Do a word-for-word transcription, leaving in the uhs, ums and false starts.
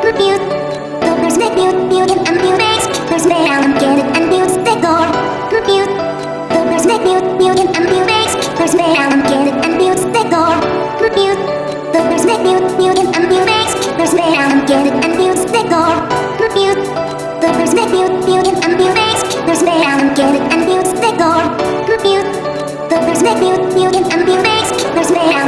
Compute. There's make mute, mute and mute bass. There's down and get it and mute decor. Compute. There's make mute, mute and mute bass. There's down and get it and mute decor. Compute. There's make mute, mute and mute bass. There's down and get it and mute decor. Compute. There's make mute, mute and mute bass. There's down and get it and mute decor. Compute. There's make mute, mute and mute bass. There's down